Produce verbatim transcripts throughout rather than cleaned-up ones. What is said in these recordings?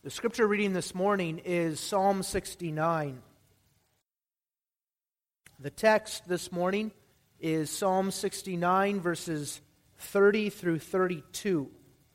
The scripture reading this morning is Psalm sixty-nine. The text this morning is Psalm sixty-nine, verses thirty through thirty-two.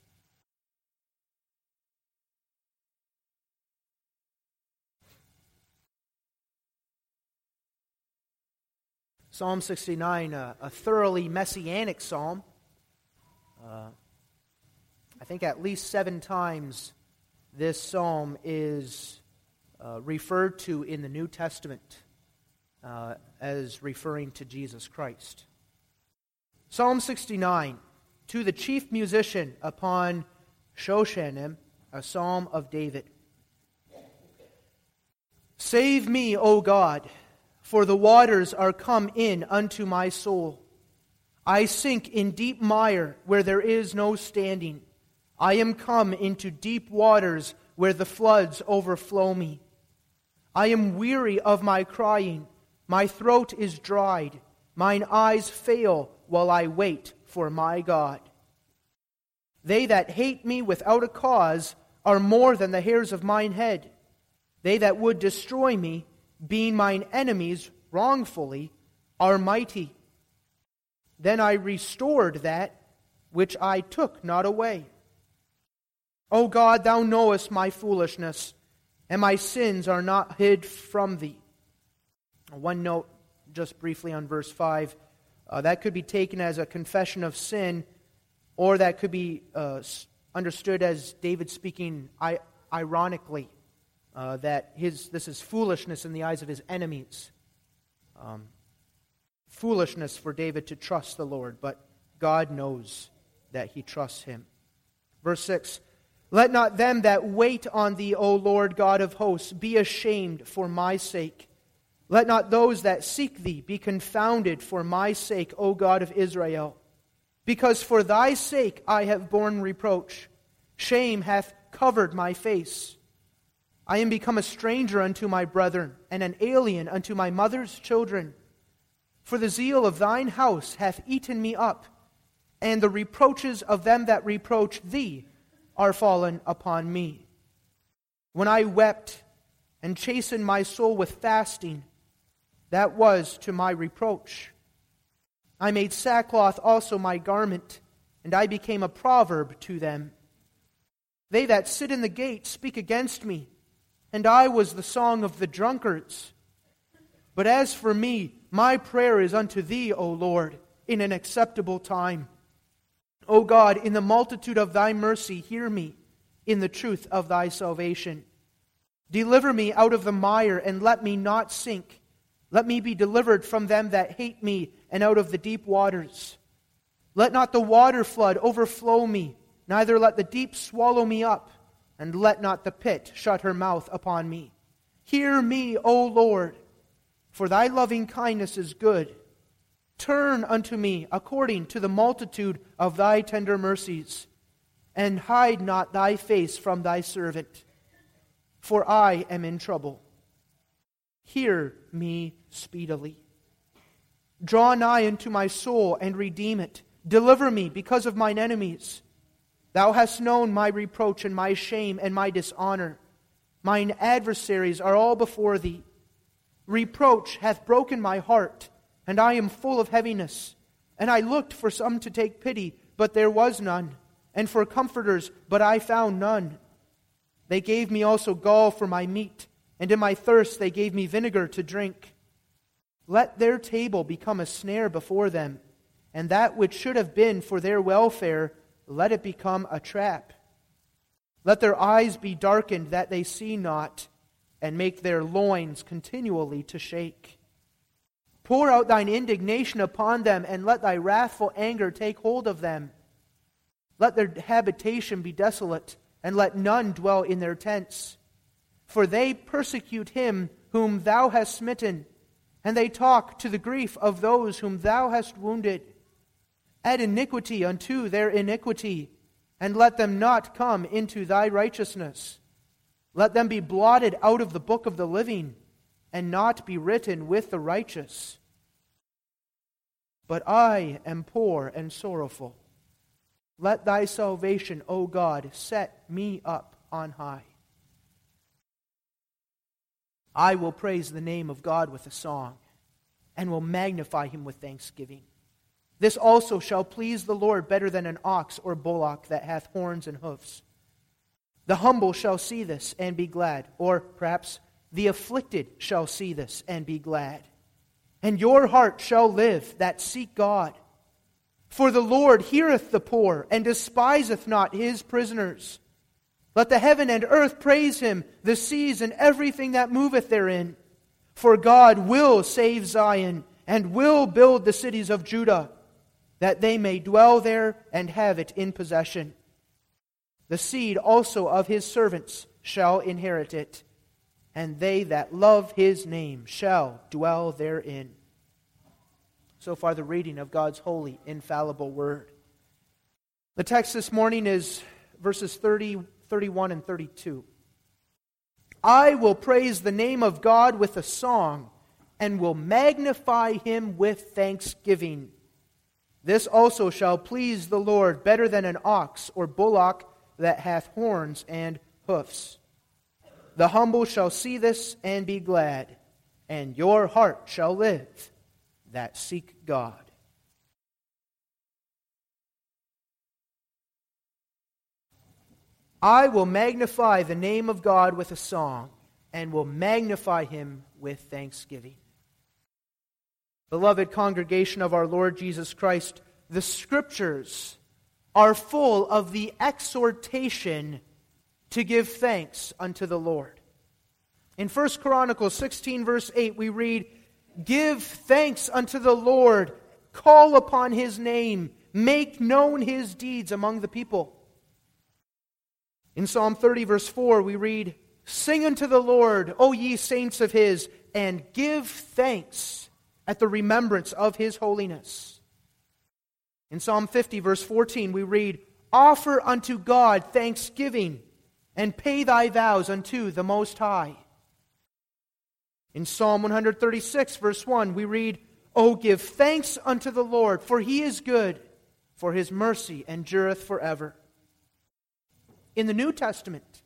Psalm sixty-nine, a, a thoroughly messianic psalm. Uh, I think at least seven times this psalm is uh, referred to in the New Testament uh, as referring to Jesus Christ. Psalm sixty-nine, to the chief musician upon Shoshanim, a psalm of David. Save me, O God, for the waters are come in unto my soul. I sink in deep mire where there is no standing. I am come into deep waters where the floods overflow me. I am weary of my crying. My throat is dried. Mine eyes fail while I wait for my God. They that hate me without a cause are more than the hairs of mine head. They that would destroy me, being mine enemies wrongfully, are mighty. Then I restored that which I took not away. O God, thou knowest my foolishness, and my sins are not hid from thee. One note, just briefly on verse five, uh, that could be taken as a confession of sin, or that could be uh, understood as David speaking I- ironically, uh, that his this is foolishness in the eyes of his enemies. Um, foolishness for David to trust the Lord, but God knows that he trusts him. Verse six, let not them that wait on thee, O Lord God of hosts, be ashamed for my sake. Let not those that seek thee be confounded for my sake, O God of Israel. Because for thy sake I have borne reproach. Shame hath covered my face. I am become a stranger unto my brethren, and an alien unto my mother's children. For the zeal of thine house hath eaten me up, and the reproaches of them that reproach thee are fallen upon me. When I wept and chastened my soul with fasting, that was to my reproach. I made sackcloth also my garment, and I became a proverb to them. They that sit in the gate speak against me, and I was the song of the drunkards. But as for me, my prayer is unto thee, O Lord, in an acceptable time. O God, in the multitude of thy mercy, hear me in the truth of thy salvation. Deliver me out of the mire, and let me not sink. Let me be delivered from them that hate me, and out of the deep waters. Let not the water flood overflow me, neither let the deep swallow me up, and let not the pit shut her mouth upon me. Hear me, O Lord, for thy loving kindness is good. Turn unto me according to the multitude of thy tender mercies, and hide not thy face from thy servant, for I am in trouble. Hear me speedily. Draw nigh unto my soul and redeem it. Deliver me because of mine enemies. Thou hast known my reproach and my shame and my dishonor. Mine adversaries are all before thee. Reproach hath broken my heart, and I am full of heaviness. And I looked for some to take pity, but there was none, and for comforters, but I found none. They gave me also gall for my meat, and in my thirst they gave me vinegar to drink. Let their table become a snare before them, and that which should have been for their welfare, let it become a trap. Let their eyes be darkened that they see not, and make their loins continually to shake. Pour out thine indignation upon them, and let thy wrathful anger take hold of them. Let their habitation be desolate, and let none dwell in their tents. For they persecute him whom thou hast smitten, and they talk to the grief of those whom thou hast wounded. Add iniquity unto their iniquity, and let them not come into thy righteousness. Let them be blotted out of the book of the living, and not be written with the righteous. But I am poor and sorrowful. Let thy salvation, O God, set me up on high. I will praise the name of God with a song, and will magnify him with thanksgiving. This also shall please the Lord better than an ox or bullock that hath horns and hoofs. The humble shall see this and be glad, or perhaps the afflicted shall see this and be glad. And your heart shall live that seek God. For the Lord heareth the poor, and despiseth not his prisoners. Let the heaven and earth praise him, the seas and everything that moveth therein. For God will save Zion, and will build the cities of Judah, that they may dwell there and have it in possession. The seed also of his servants shall inherit it, and they that love his name shall dwell therein. So far, the reading of God's holy, infallible word. The text this morning is verses thirty, thirty-one, and thirty-two. I will praise the name of God with a song, and will magnify him with thanksgiving. This also shall please the Lord better than an ox or bullock that hath horns and hoofs. The humble shall see this and be glad, and your heart shall live that seek God. I will magnify the name of God with a song, and will magnify him with thanksgiving. Beloved congregation of our Lord Jesus Christ, the Scriptures are full of the exhortation to give thanks unto the Lord. In First Chronicles sixteen, verse eight, we read, Give thanks unto the Lord, call upon his name, make known his deeds among the people. In Psalm thirty, verse four, we read, Sing unto the Lord, O ye saints of his, and give thanks at the remembrance of his holiness. In Psalm fifty, verse fourteen, we read, Offer unto God thanksgiving, and pay thy vows unto the Most High. In Psalm one thirty-six, verse one, we read, O give thanks unto the Lord, for he is good, for his mercy endureth forever. In the New Testament,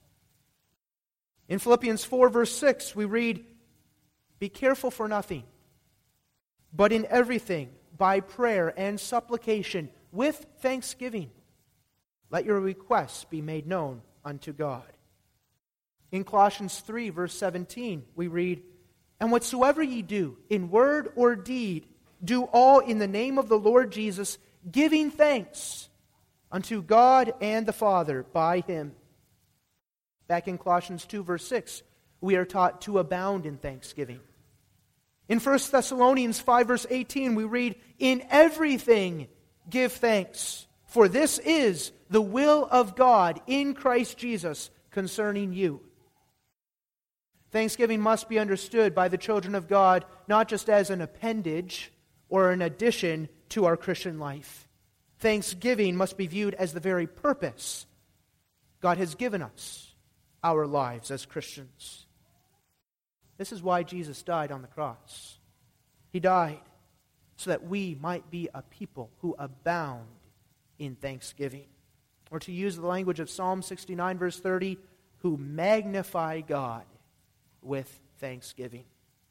in Philippians four, verse six, we read, Be careful for nothing, but in everything, by prayer and supplication, with thanksgiving, let your requests be made known unto God. In Colossians three, verse seventeen, we read, And whatsoever ye do, in word or deed, do all in the name of the Lord Jesus, giving thanks unto God and the Father by him. Back in Colossians two, verse six, we are taught to abound in thanksgiving. In First Thessalonians five, verse eighteen, we read, In everything give thanks, for this is the will of God in Christ Jesus concerning you. Thanksgiving must be understood by the children of God not just as an appendage or an addition to our Christian life. Thanksgiving must be viewed as the very purpose God has given us, our lives as Christians. This is why Jesus died on the cross. He died so that we might be a people who abound in thanksgiving. Or to use the language of Psalm sixty-nine, verse thirty, who magnify God with thanksgiving.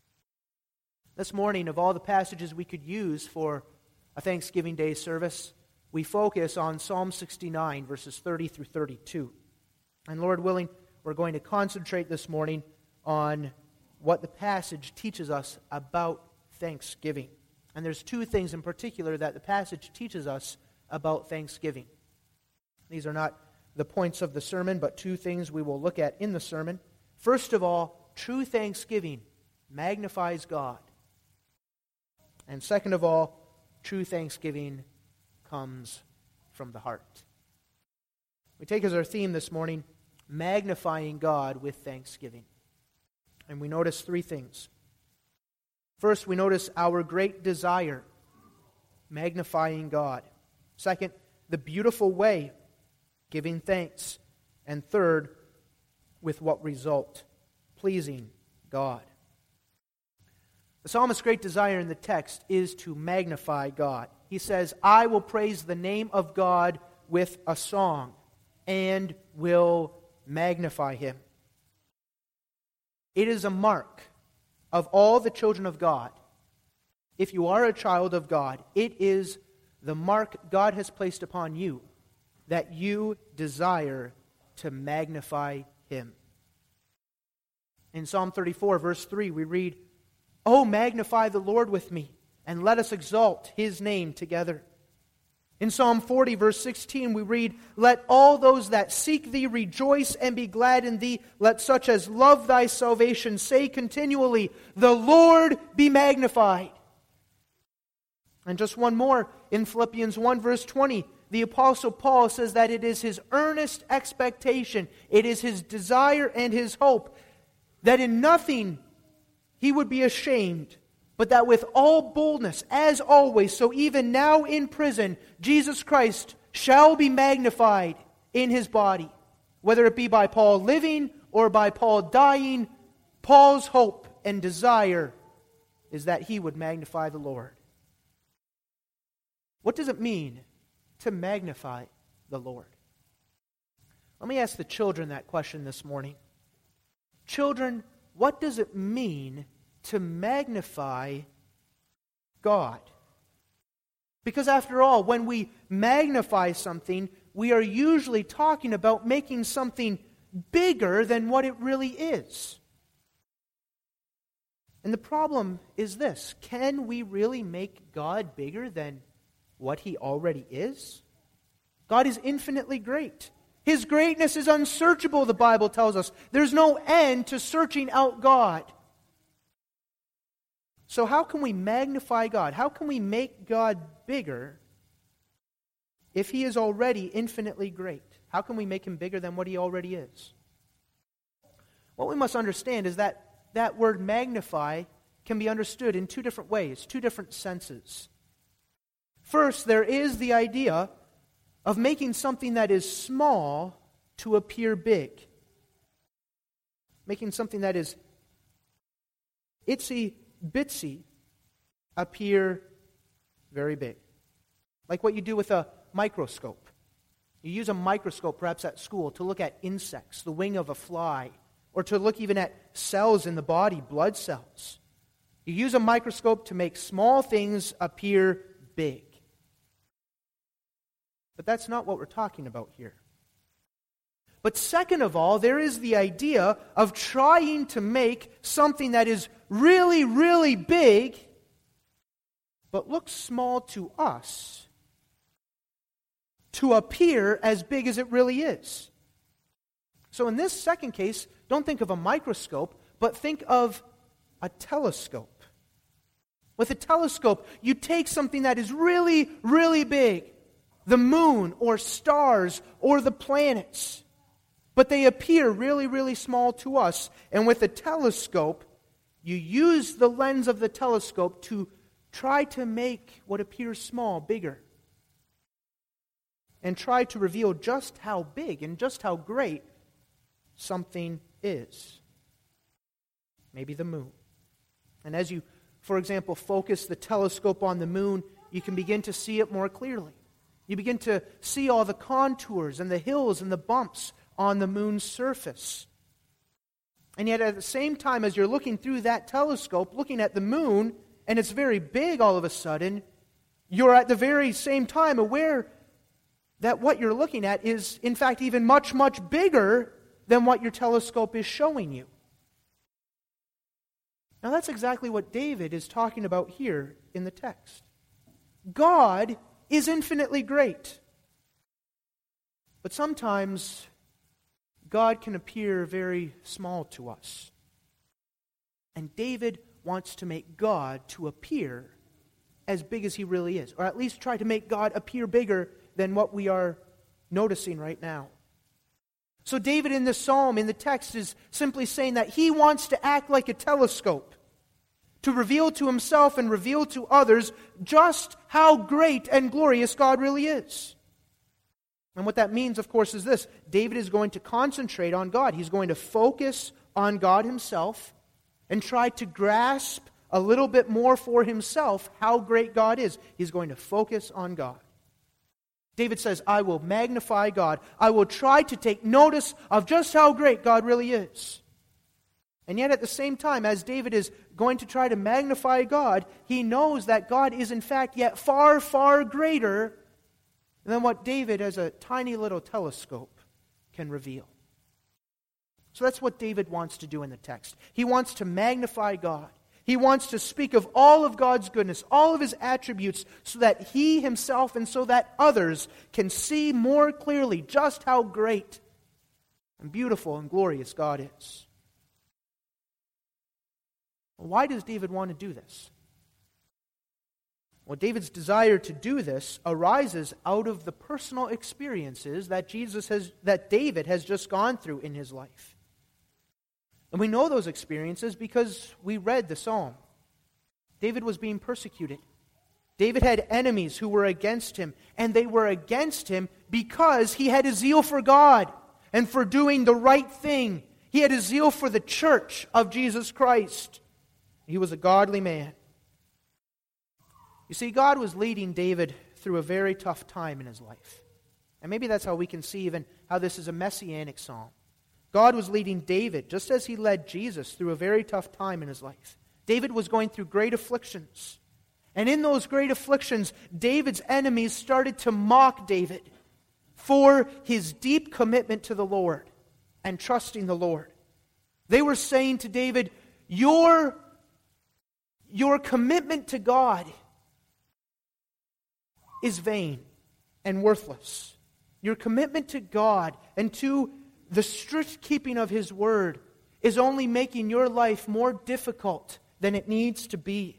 This morning, of all the passages we could use for a Thanksgiving Day service, we focus on Psalm sixty-nine, verses thirty through thirty-two. And Lord willing, we're going to concentrate this morning on what the passage teaches us about thanksgiving. And there's two things in particular that the passage teaches us about thanksgiving. These are not the points of the sermon, but two things we will look at in the sermon. First of all, true thanksgiving magnifies God. And second of all, true thanksgiving comes from the heart. We take as our theme this morning, magnifying God with thanksgiving. And we notice three things. First, we notice our great desire, magnifying God. Second, the beautiful way, giving thanks. And third, with what result? Pleasing God. The psalmist's great desire in the text is to magnify God. He says, I will praise the name of God with a song and will magnify him. It is a mark of all the children of God, if you are a child of God, it is the mark God has placed upon you that you desire to magnify Him. In Psalm thirty-four, verse three, we read, "Oh, magnify the Lord with me, and let us exalt His name together." In Psalm forty, verse sixteen, we read, "Let all those that seek Thee rejoice and be glad in Thee. Let such as love Thy salvation say continually, The Lord be magnified." And just one more, in Philippians one, verse twenty, the Apostle Paul says that it is his earnest expectation, it is his desire and his hope, that in nothing he would be ashamed, but that with all boldness, as always, so even now in prison, Jesus Christ shall be magnified in His body. Whether it be by Paul living or by Paul dying, Paul's hope and desire is that he would magnify the Lord. What does it mean to magnify the Lord? Let me ask the children that question this morning. Children, what does it mean to magnify God? Because after all, when we magnify something, we are usually talking about making something bigger than what it really is. And the problem is this: can we really make God bigger than what He already is? God is infinitely great. His greatness is unsearchable, the Bible tells us. There's no end to searching out God. So how can we magnify God? How can we make God bigger if He is already infinitely great? How can we make Him bigger than what He already is? What we must understand is that that word magnify can be understood in two different ways, two different senses. First, there is the idea of making something that is small to appear big. Making something that is itsy bitsy appear very big. Like what you do with a microscope. You use a microscope perhaps at school to look at insects, the wing of a fly, or to look even at cells in the body, blood cells. You use a microscope to make small things appear big. But that's not what we're talking about here. But second of all, there is the idea of trying to make something that is really, really big, but looks small to us, to appear as big as it really is. So in this second case, don't think of a microscope, but think of a telescope. With a telescope, you take something that is really, really big, the moon or stars or the planets, but they appear really, really small to us. And with a telescope, you use the lens of the telescope to try to make what appears small bigger, and try to reveal just how big and just how great something is. Maybe the moon. And as you, for example, focus the telescope on the moon, you can begin to see it more clearly. You begin to see all the contours and the hills and the bumps on the moon's surface. And yet at the same time as you're looking through that telescope, looking at the moon, and it's very big all of a sudden, you're at the very same time aware that what you're looking at is, in fact, even much, much bigger than what your telescope is showing you. Now that's exactly what David is talking about here in the text. God is infinitely great. But sometimes God can appear very small to us. And David wants to make God to appear as big as He really is, or at least try to make God appear bigger than what we are noticing right now. So David in this psalm, in the text, is simply saying that he wants to act like a telescope, to reveal to himself and reveal to others just how great and glorious God really is. And what that means, of course, is this: David is going to concentrate on God. He's going to focus on God Himself and try to grasp a little bit more for himself how great God is. He's going to focus on God. David says, I will magnify God. I will try to take notice of just how great God really is. And yet at the same time, as David is going to try to magnify God, he knows that God is in fact yet far, far greater than what David as a tiny little telescope can reveal. So that's what David wants to do in the text. He wants to magnify God. He wants to speak of all of God's goodness, all of His attributes, so that he himself and so that others can see more clearly just how great and beautiful and glorious God is. Why does David want to do this? Well, David's desire to do this arises out of the personal experiences that Jesus has, that David has just gone through in his life. And we know those experiences because we read the psalm. David was being persecuted. David had enemies who were against him, and they were against him because he had a zeal for God and for doing the right thing. He had a zeal for the church of Jesus Christ. He was a godly man. You see, God was leading David through a very tough time in his life. And maybe that's how we can see even how this is a messianic psalm. God was leading David, just as He led Jesus, through a very tough time in his life. David was going through great afflictions. And in those great afflictions, David's enemies started to mock David for his deep commitment to the Lord and trusting the Lord. They were saying to David, your, your commitment to God is vain and worthless. Your commitment to God and to the strict keeping of His word is only making your life more difficult than it needs to be.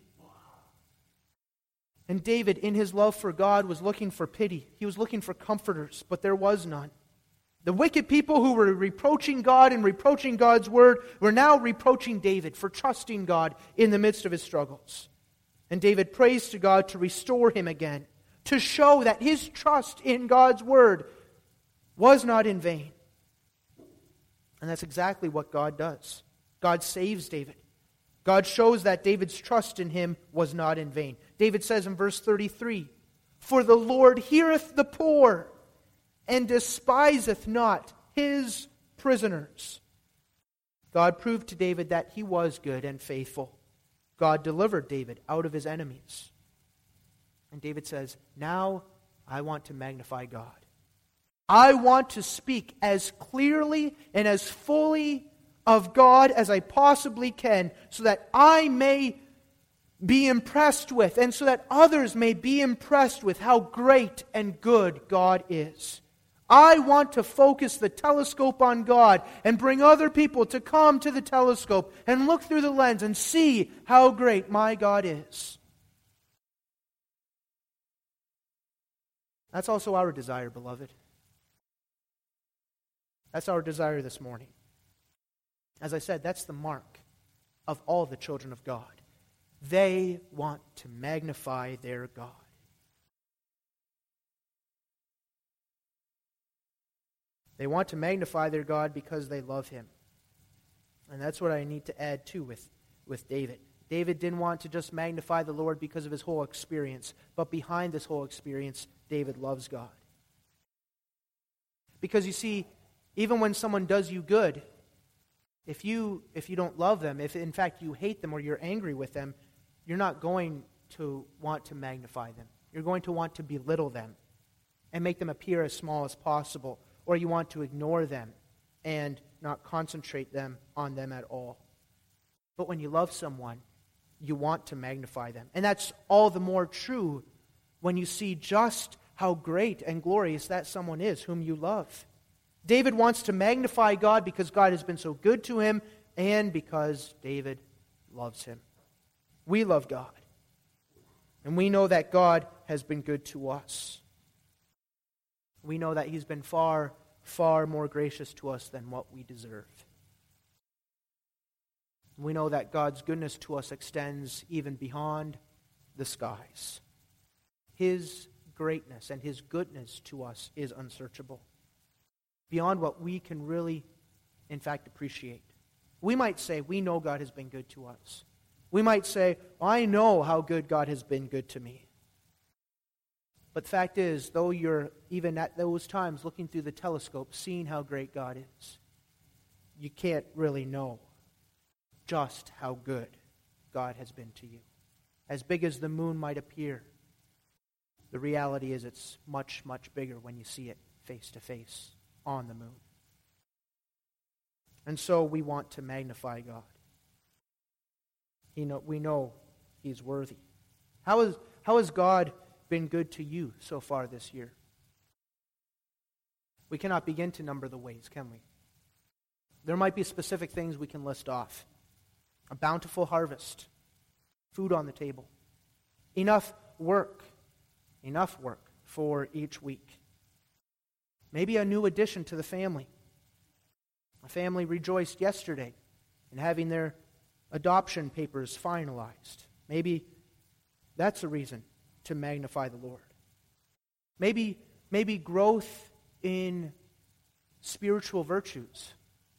And David, in his love for God, was looking for pity. He was looking for comforters, but there was none. The wicked people who were reproaching God and reproaching God's word were now reproaching David for trusting God in the midst of his struggles. And David prays to God to restore him again, to show that his trust in God's word was not in vain. And that's exactly what God does. God saves David. God shows that David's trust in Him was not in vain. David says in verse thirty-three, "For the Lord heareth the poor, and despiseth not His prisoners." God proved to David that He was good and faithful. God delivered David out of his enemies. And David says, now I want to magnify God. I want to speak as clearly and as fully of God as I possibly can, so that I may be impressed with, and so that others may be impressed with how great and good God is. I want to focus the telescope on God and bring other people to come to the telescope and look through the lens and see how great my God is. That's also our desire, beloved. That's our desire this morning. As I said, that's the mark of all the children of God. They want to magnify their God. They want to magnify their God because they love Him. And that's what I need to add too with, with David. David didn't want to just magnify the Lord because of his whole experience, but behind this whole experience, David loves God. Because you see, even when someone does you good, if you if you don't love them, if in fact you hate them or you're angry with them, you're not going to want to magnify them. You're going to want to belittle them and make them appear as small as possible, or you want to ignore them and not concentrate them on them at all. But when you love someone, you want to magnify them. And that's all the more true when you see just how great and glorious that someone is whom you love. David wants to magnify God because God has been so good to him and because David loves Him. We love God. And we know that God has been good to us. We know that He's been far, far more gracious to us than what we deserve. We know that God's goodness to us extends even beyond the skies. His greatness and His goodness to us is unsearchable, beyond what we can really, in fact, appreciate. We might say, we know God has been good to us. We might say, I know how good God has been good to me. But the fact is, though you're even at those times looking through the telescope, seeing how great God is, you can't really know just how good God has been to you. As big as the moon might appear, the reality is it's much, much bigger when you see it face to face on the moon. And so we want to magnify God. He know, we know He's worthy. How is, how has God been good to you so far this year? We cannot begin to number the ways, can we? There might be specific things we can list off. A bountiful harvest, food on the table, enough work, enough work for each week. Maybe a new addition to the family. A family rejoiced yesterday in having their adoption papers finalized. Maybe that's a reason to magnify the Lord. Maybe, maybe growth in spiritual virtues.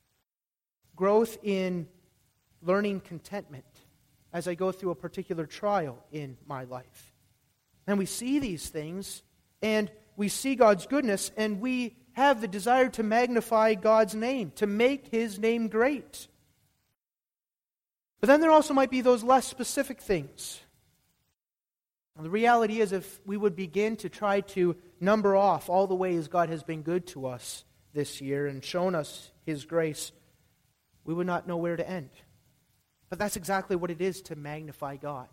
Growth in learning contentment as I go through a particular trial in my life. And we see these things, and we see God's goodness, and we have the desire to magnify God's name, to make His name great. But then there also might be those less specific things. And the reality is, if we would begin to try to number off all the ways God has been good to us this year and shown us His grace, we would not know where to end. But that's exactly what it is to magnify God.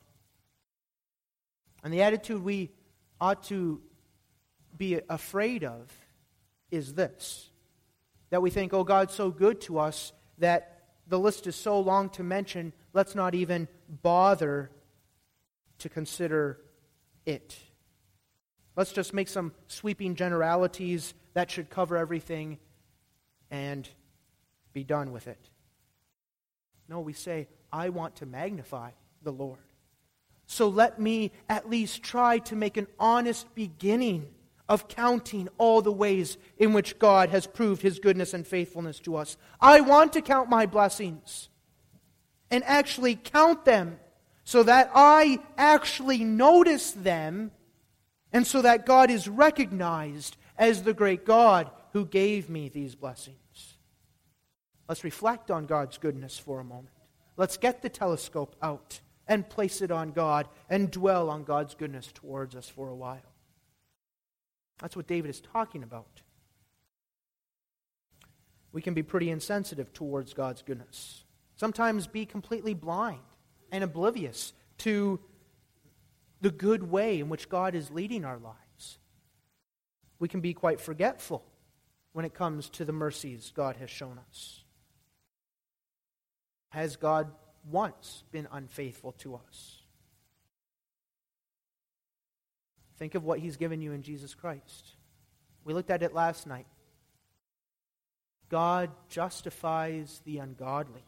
And the attitude we ought to be afraid of is this: that we think, oh, God's so good to us that the list is so long to mention, let's not even bother to consider it. Let's just make some sweeping generalities that should cover everything and be done with it. No, we say, I want to magnify the Lord. So let me at least try to make an honest beginning of counting all the ways in which God has proved His goodness and faithfulness to us. I want to count my blessings and actually count them so that I actually notice them and so that God is recognized as the great God who gave me these blessings. Let's reflect on God's goodness for a moment. Let's get the telescope out and place it on God and dwell on God's goodness towards us for a while. That's what David is talking about. We can be pretty insensitive towards God's goodness. Sometimes be completely blind and oblivious to the good way in which God is leading our lives. We can be quite forgetful when it comes to the mercies God has shown us. Has God once been unfaithful to us? Think of what He's given you in Jesus Christ. We looked at it last night. God justifies the ungodly.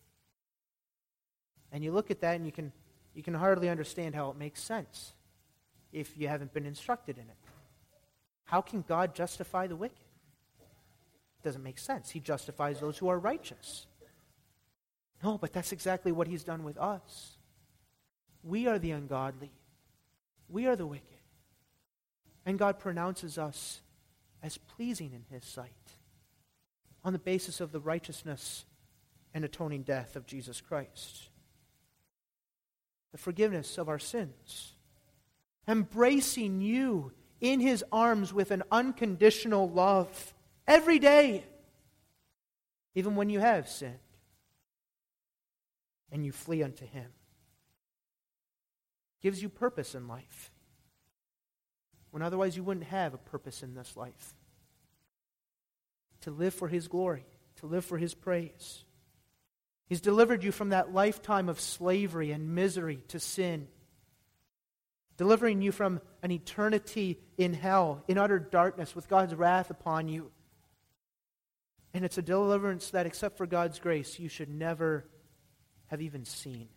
And you look at that and you can, you can hardly understand how it makes sense if you haven't been instructed in it. How can God justify the wicked? It doesn't make sense. He justifies those who are righteous. No, but that's exactly what He's done with us. We are the ungodly. We are the wicked. And God pronounces us as pleasing in His sight on the basis of the righteousness and atoning death of Jesus Christ. The forgiveness of our sins. Embracing you in His arms with an unconditional love every day, even when you have sinned. And you flee unto Him. Gives you purpose in life, when otherwise you wouldn't have a purpose in this life. To live for His glory, to live for His praise. He's delivered you from that lifetime of slavery and misery to sin, delivering you from an eternity in hell, in utter darkness, with God's wrath upon you. And it's a deliverance that, except for God's grace, you should never have even seen.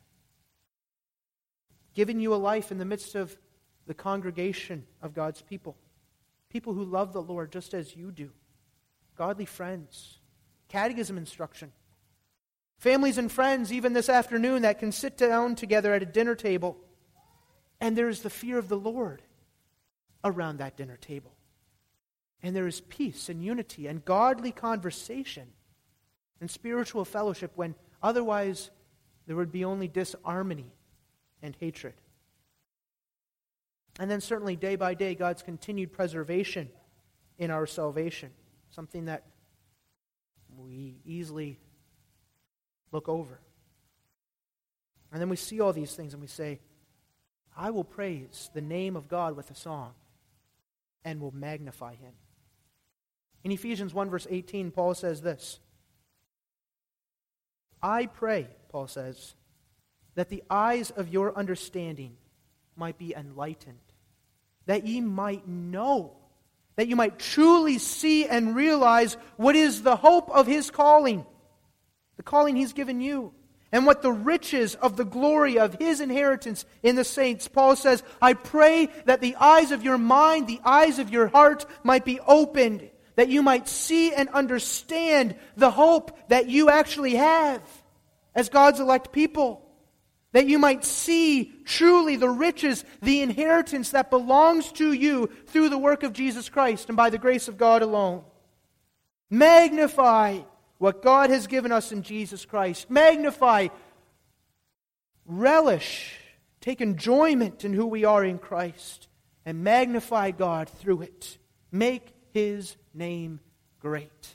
Given you a life in the midst of the congregation of God's people. People who love the Lord just as you do. Godly friends. Catechism instruction. Families and friends, even this afternoon, that can sit down together at a dinner table. And there is the fear of the Lord around that dinner table. And there is peace and unity and godly conversation and spiritual fellowship when otherwise there would be only disharmony and hatred. And then certainly day by day, God's continued preservation in our salvation, something that we easily look over. And then we see all these things and we say, I will praise the name of God with a song and will magnify Him. In Ephesians one verse eighteen, Paul says this, I pray, Paul says, that the eyes of your understanding might be enlightened, that ye might know, that you might truly see and realize what is the hope of His calling, the calling He's given you, and what the riches of the glory of His inheritance in the saints. Paul says, I pray that the eyes of your mind, the eyes of your heart might be opened, that you might see and understand the hope that you actually have as God's elect people. That you might see truly the riches, the inheritance that belongs to you through the work of Jesus Christ and by the grace of God alone. Magnify what God has given us in Jesus Christ. Magnify, relish, take enjoyment in who we are in Christ, and magnify God through it. Make His name great.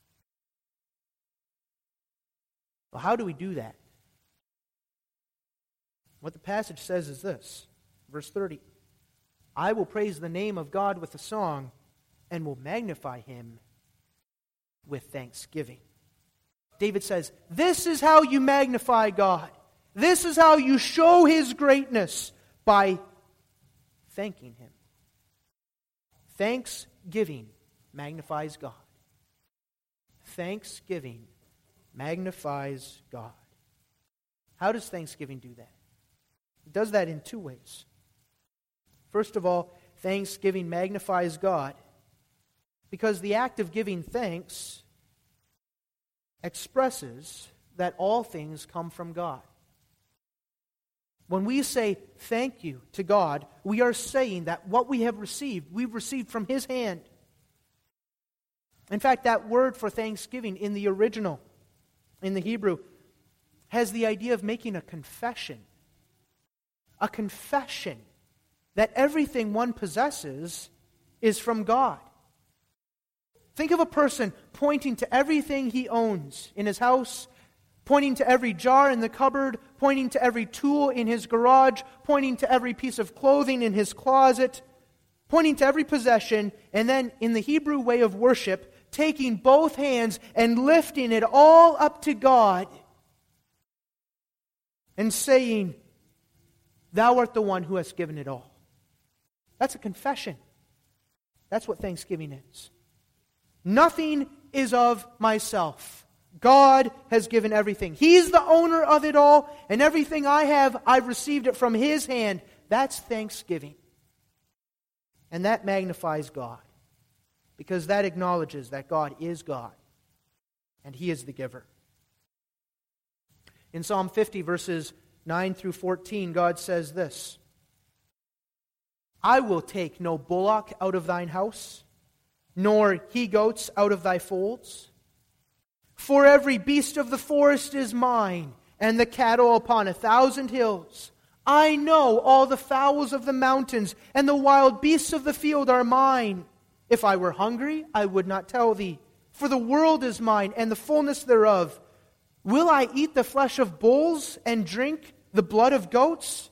Well, how do we do that? What the passage says is this, verse thirty. I will praise the name of God with a song and will magnify Him with thanksgiving. David says, this is how you magnify God. This is how you show His greatness, by thanking Him. Thanksgiving magnifies God. Thanksgiving magnifies God. How does thanksgiving do that? It does that in two ways. First of all, thanksgiving magnifies God because the act of giving thanks expresses that all things come from God. When we say thank you to God, we are saying that what we have received, we've received from His hand. In fact, that word for thanksgiving in the original, in the Hebrew, has the idea of making a confession. A confession that everything one possesses is from God. Think of a person pointing to everything he owns in his house, pointing to every jar in the cupboard, pointing to every tool in his garage, pointing to every piece of clothing in his closet, pointing to every possession, and then in the Hebrew way of worship, taking both hands and lifting it all up to God and saying, Thou art the one who has given it all. That's a confession. That's what thanksgiving is. Nothing is of myself. God has given everything. He's the owner of it all, and everything I have, I've received it from His hand. That's thanksgiving. And that magnifies God, because that acknowledges that God is God, and He is the giver. In Psalm fifty, verses nine through fourteen, God says this, I will take no bullock out of thine house, nor he-goats out of thy folds. For every beast of the forest is mine, and the cattle upon a thousand hills. I know all the fowls of the mountains, and the wild beasts of the field are mine. If I were hungry, I would not tell thee, for the world is mine, and the fullness thereof. Will I eat the flesh of bulls, and drink the blood of goats?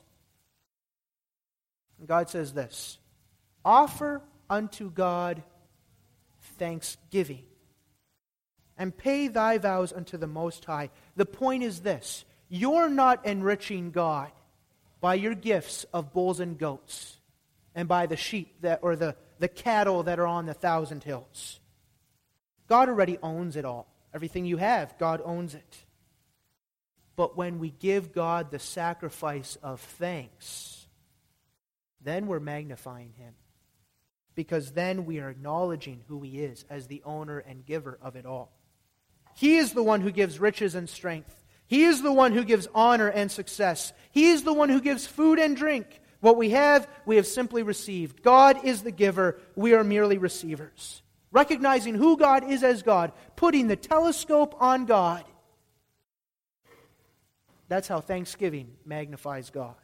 And God says this, offer unto God thanksgiving, and pay thy vows unto the Most High. The point is this, you're not enriching God by your gifts of bulls and goats, and by the sheep that or the, the cattle that are on the thousand hills. God already owns it all. Everything you have, God owns it. But when we give God the sacrifice of thanks, then we're magnifying Him. Because then we are acknowledging who He is as the owner and giver of it all. He is the one who gives riches and strength. He is the one who gives honor and success. He is the one who gives food and drink. What we have, we have simply received. God is the giver. We are merely receivers. Recognizing who God is as God, putting the telescope on God, That's how thanksgiving magnifies God.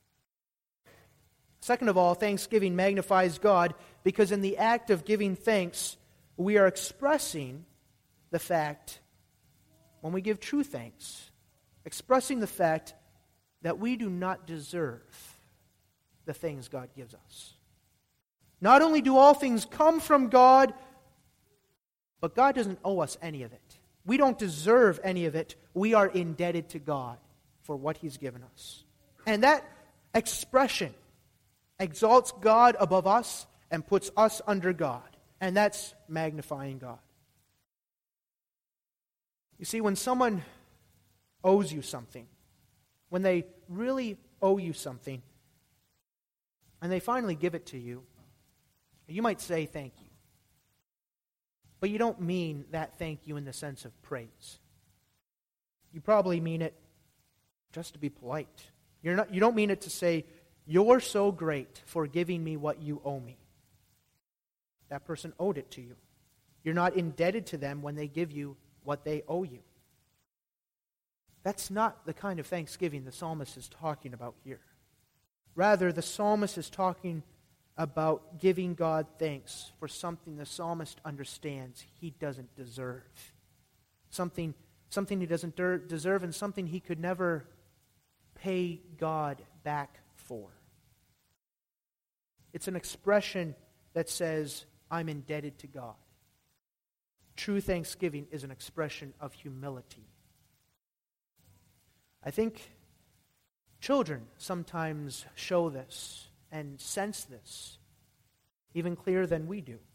Second of all, thanksgiving magnifies God because in the act of giving thanks, we are expressing the fact, when we give true thanks, expressing the fact that we do not deserve the things God gives us. Not only do all things come from God, but God doesn't owe us any of it. We don't deserve any of it. We are indebted to God for what He's given us. And that expression exalts God above us and puts us under God. And that's magnifying God. You see, when someone owes you something, when they really owe you something, and they finally give it to you, you might say thank you. But you don't mean that thank you in the sense of praise. You probably mean it just to be polite. You're not, you don't mean it to say, "You're so great for giving me what you owe me." That person owed it to you. You're not indebted to them when they give you what they owe you. That's not the kind of thanksgiving the psalmist is talking about here. Rather, the psalmist is talking about giving God thanks for something the psalmist understands he doesn't deserve. Something, something he doesn't der- deserve and something he could never pay God back for. It's an expression that says, "I'm indebted to God." True thanksgiving is an expression of humility. I think children sometimes show this and sense this even clearer than we do.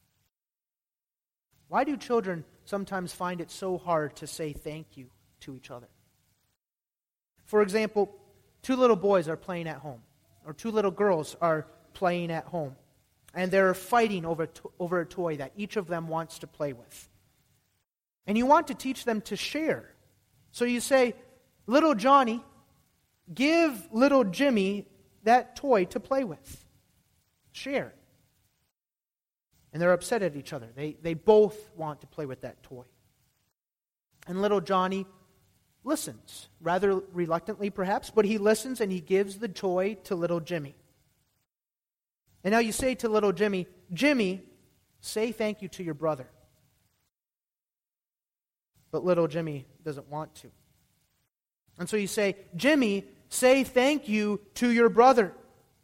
Why do children sometimes find it so hard to say thank you to each other? For example, two little boys are playing at home, or two little girls are playing at home, and they're fighting over, to- over a toy that each of them wants to play with. And you want to teach them to share. So you say, "Little Johnny, give little Jimmy that toy to play with. Share." And they're upset at each other. They, they both want to play with that toy. And little Johnny listens, rather reluctantly perhaps, but he listens and he gives the toy to little Jimmy. And now you say to little Jimmy, "Jimmy, say thank you to your brother." But little Jimmy doesn't want to. And so you say, "Jimmy, say thank you to your brother."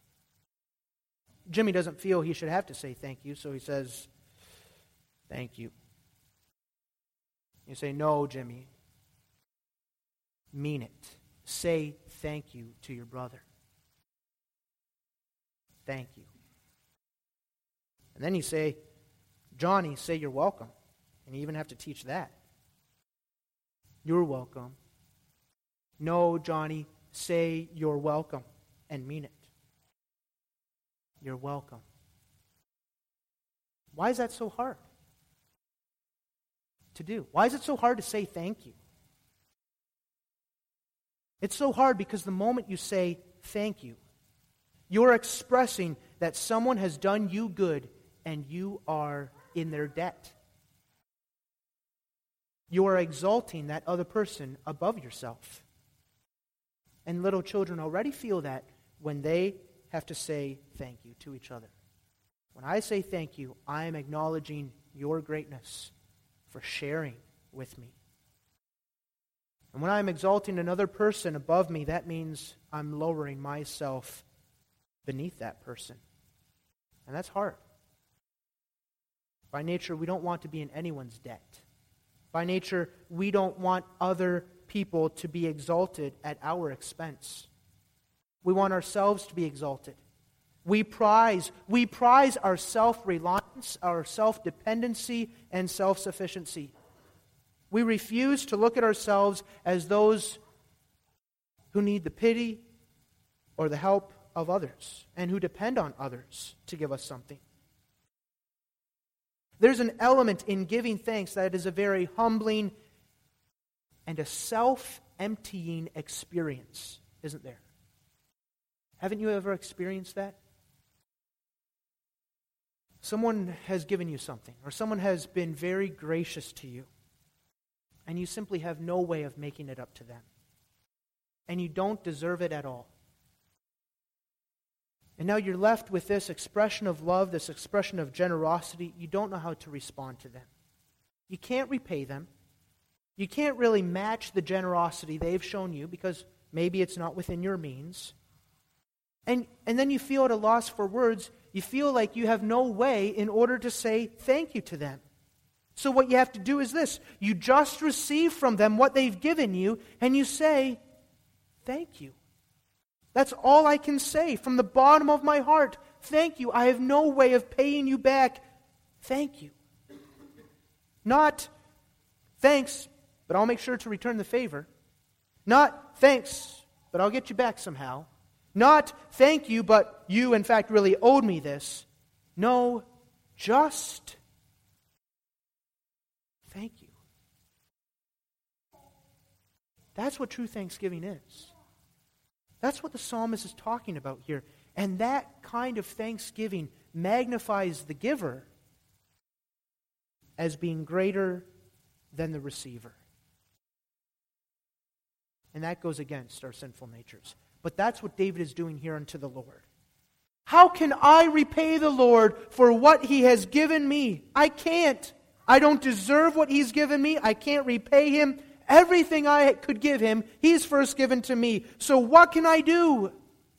Jimmy doesn't feel he should have to say thank you, so he says, "Thank you." You say, "No, Jimmy. Mean it. Say thank you to your brother. Thank you." And then you say, "Johnny, say you're welcome." And you even have to teach that. "You're welcome." "No, Johnny, say you're welcome and mean it. You're welcome." Why is that so hard to do? Why is it so hard to say thank you? It's so hard because the moment you say thank you, you're expressing that someone has done you good and you are in their debt. You are exalting that other person above yourself. And little children already feel that when they have to say thank you to each other. When I say thank you, I am acknowledging your greatness for sharing with me. And when I'm exalting another person above me, that means I'm lowering myself beneath that person. And that's hard. By nature, we don't want to be in anyone's debt. By nature, we don't want other people to be exalted at our expense. We want ourselves to be exalted. We prize, we prize our self-reliance, our self-dependency, and self-sufficiency. We refuse to look at ourselves as those who need the pity or the help of others and who depend on others to give us something. There's an element in giving thanks that is a very humbling and a self-emptying experience, isn't there? Haven't you ever experienced that? Someone has given you something, or someone has been very gracious to you, and you simply have no way of making it up to them. and you don't deserve it at all. And now you're left with this expression of love, this expression of generosity. You don't know how to respond to them. You can't repay them. You can't really match the generosity they've shown you because maybe it's not within your means. And, and then you feel at a loss for words. You feel like you have no way in order to say thank you to them. So what you have to do is this. You just receive from them what they've given you, and you say, thank you. That's all I can say from the bottom of my heart. Thank you. I have no way of paying you back. Thank you. Not, thanks, but I'll make sure to return the favor. Not, thanks, but I'll get you back somehow. Not, thank you, but you, in fact, really owed me this. No, just thank you. That's what true thanksgiving is. That's what the psalmist is talking about here. And that kind of thanksgiving magnifies the giver as being greater than the receiver. And that goes against our sinful natures. But that's what David is doing here unto the Lord. How can I repay the Lord for what He has given me? I can't. I don't deserve what He's given me. I can't repay Him. Everything I could give Him, He's first given to me. So what can I do?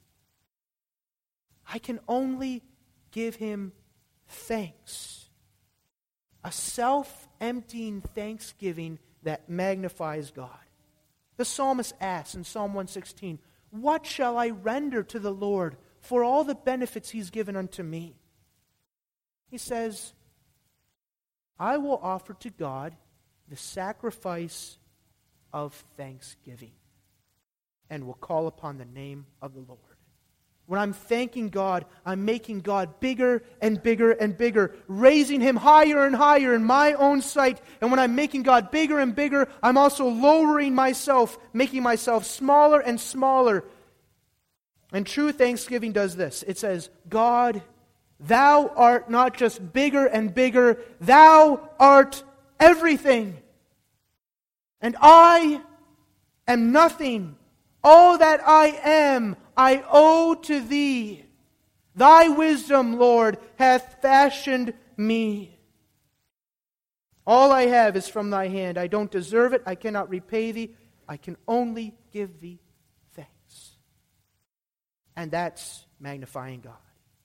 I can only give Him thanks. A self-emptying thanksgiving that magnifies God. The psalmist asks in Psalm one sixteen, what shall I render to the Lord for all the benefits He's given unto me? He says, I will offer to God the sacrifice of thanksgiving and will call upon the name of the Lord. When I'm thanking God, I'm making God bigger and bigger and bigger, raising Him higher and higher in my own sight. And when I'm making God bigger and bigger, I'm also lowering myself, making myself smaller and smaller. And true thanksgiving does this. It says, God, Thou art not just bigger and bigger, Thou art everything. And I am nothing. All that I am, I owe to Thee. Thy wisdom, Lord, hath fashioned me. All I have is from Thy hand. I don't deserve it. I cannot repay Thee. I can only give Thee thanks. And that's magnifying God.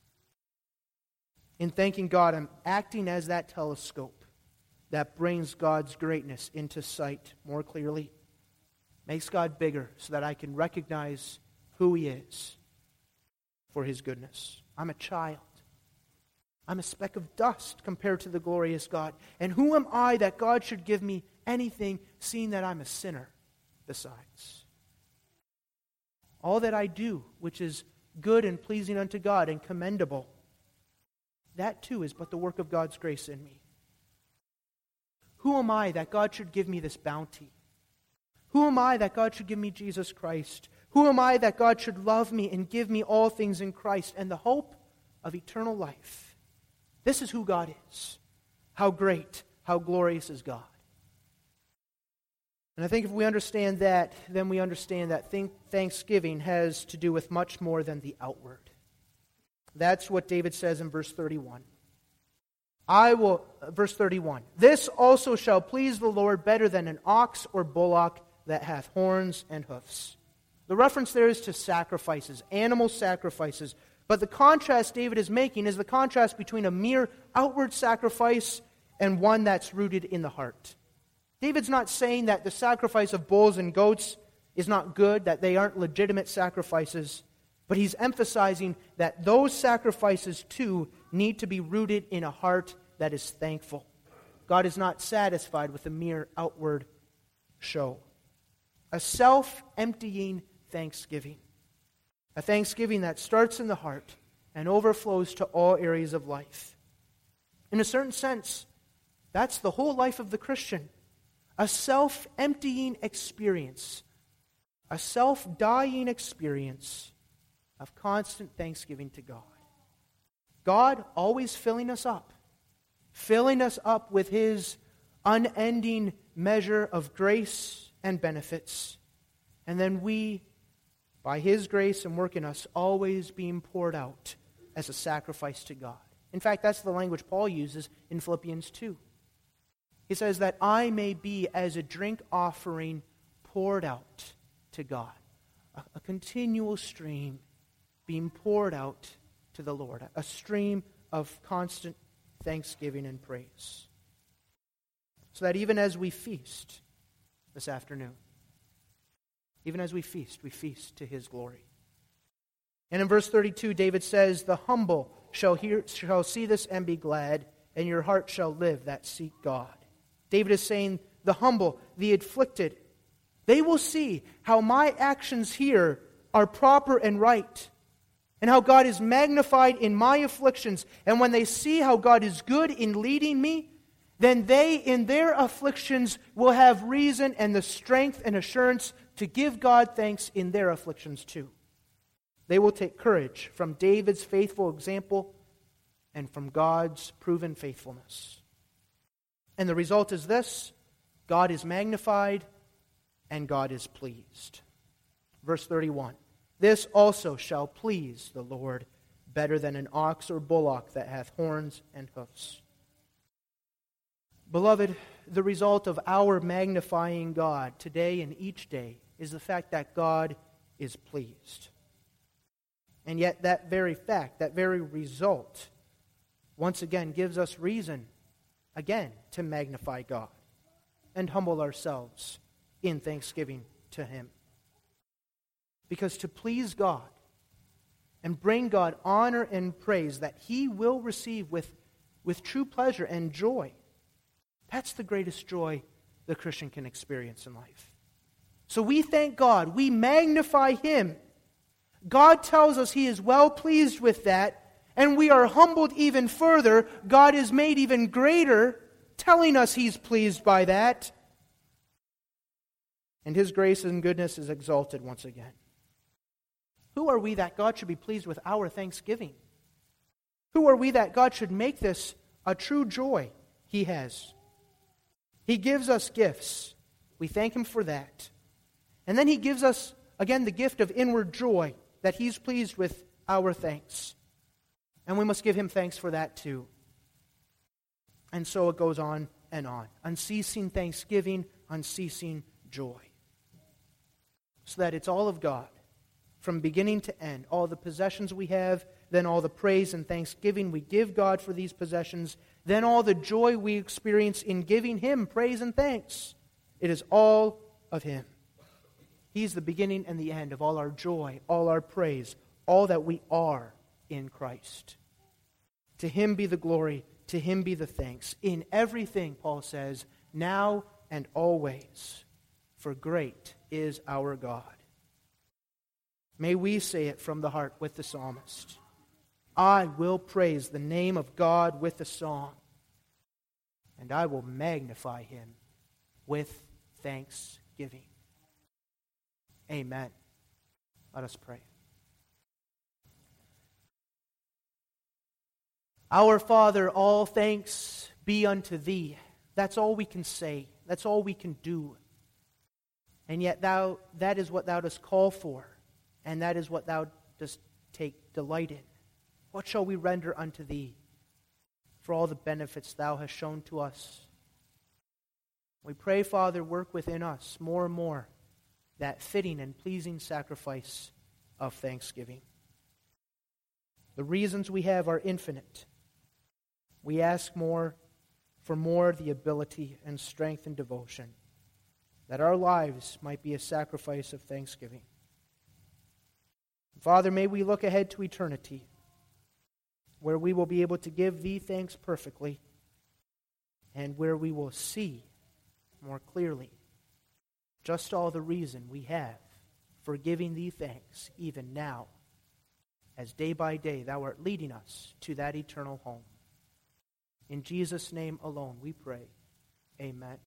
In thanking God, I'm acting as that telescope that brings God's greatness into sight more clearly. Makes God bigger so that I can recognize who He is for His goodness. I'm a child. I'm a speck of dust compared to the glorious God. And who am I that God should give me anything, seeing that I'm a sinner besides? All that I do, which is good and pleasing unto God and commendable, that too is but the work of God's grace in me. Who am I that God should give me this bounty? Who am I that God should give me Jesus Christ? Who am I that God should love me and give me all things in Christ and the hope of eternal life? This is who God is. How great, how glorious is God. And I think if we understand that, then we understand that thanksgiving has to do with much more than the outward. That's what David says in verse thirty-one. I will, verse thirty-one, this also shall please the Lord better than an ox or bullock that hath horns and hoofs. The reference there is to sacrifices, animal sacrifices. But the contrast David is making is the contrast between a mere outward sacrifice and one that's rooted in the heart. David's not saying that the sacrifice of bulls and goats is not good, that they aren't legitimate sacrifices, but he's emphasizing that those sacrifices too need to be rooted in a heart that is thankful. God is not satisfied with a mere outward show. A self-emptying thanksgiving. A thanksgiving that starts in the heart and overflows to all areas of life. In a certain sense, that's the whole life of the Christian. A self-emptying experience. A self-dying experience of constant thanksgiving to God. God always filling us up. Filling us up with His unending measure of grace and benefits. And then we by His grace and work in us, always being poured out as a sacrifice to God. In fact, that's the language Paul uses in Philippians two. He says that I may be as a drink offering poured out to God. A, a continual stream being poured out to the Lord. A stream of constant thanksgiving and praise. So that even as we feast this afternoon, even as we feast, we feast to His glory. And in verse thirty-two, David says, the humble shall hear, shall see this and be glad, and your heart shall live that seek God. David is saying, the humble, the afflicted, they will see how my actions here are proper and right, and how God is magnified in my afflictions. And when they see how God is good in leading me, then they in their afflictions will have reason and the strength and assurance to give God thanks in their afflictions too. They will take courage from David's faithful example and from God's proven faithfulness. And the result is this: God is magnified and God is pleased. Verse thirty-one, this also shall please the Lord better than an ox or bullock that hath horns and hoofs. Beloved, the result of our magnifying God today and each day is the fact that God is pleased. And yet that very fact, that very result, once again gives us reason, again, to magnify God and humble ourselves in thanksgiving to Him. Because to please God and bring God honor and praise that He will receive with, with true pleasure and joy, that's the greatest joy the Christian can experience in life. So we thank God, we magnify Him. God tells us He is well pleased with that, and we are humbled even further. God is made even greater, telling us He's pleased by that. And His grace and goodness is exalted once again. Who are we that God should be pleased with our thanksgiving? Who are we that God should make this a true joy He has? He gives us gifts. We thank Him for that. And then He gives us, again, the gift of inward joy, that He's pleased with our thanks. And we must give Him thanks for that too. And so it goes on and on. Unceasing thanksgiving, unceasing joy. So that it's all of God, from beginning to end. All the possessions we have, then all the praise and thanksgiving we give God for these possessions, then all the joy we experience in giving Him praise and thanks. It is all of Him. He's the beginning and the end of all our joy, all our praise, all that we are in Christ. To Him be the glory, to Him be the thanks. In everything, Paul says, now and always, for great is our God. May we say it from the heart with the psalmist. I will praise the name of God with a song, and I will magnify Him with thanksgiving. Amen. Let us pray. Our Father, all thanks be unto Thee. That's all we can say. That's all we can do. And yet thou, that is what Thou dost call for, and that is what Thou dost take delight in. What shall we render unto Thee for all the benefits Thou hast shown to us? We pray, Father, work within us more and more that fitting and pleasing sacrifice of thanksgiving. The reasons we have are infinite. We ask more for more the ability and strength and devotion, that our lives might be a sacrifice of thanksgiving. Father, may we look ahead to eternity, where we will be able to give Thee thanks perfectly, and where we will see more clearly just all the reason we have for giving Thee thanks even now, as day by day Thou art leading us to that eternal home. In Jesus' name alone we pray. Amen.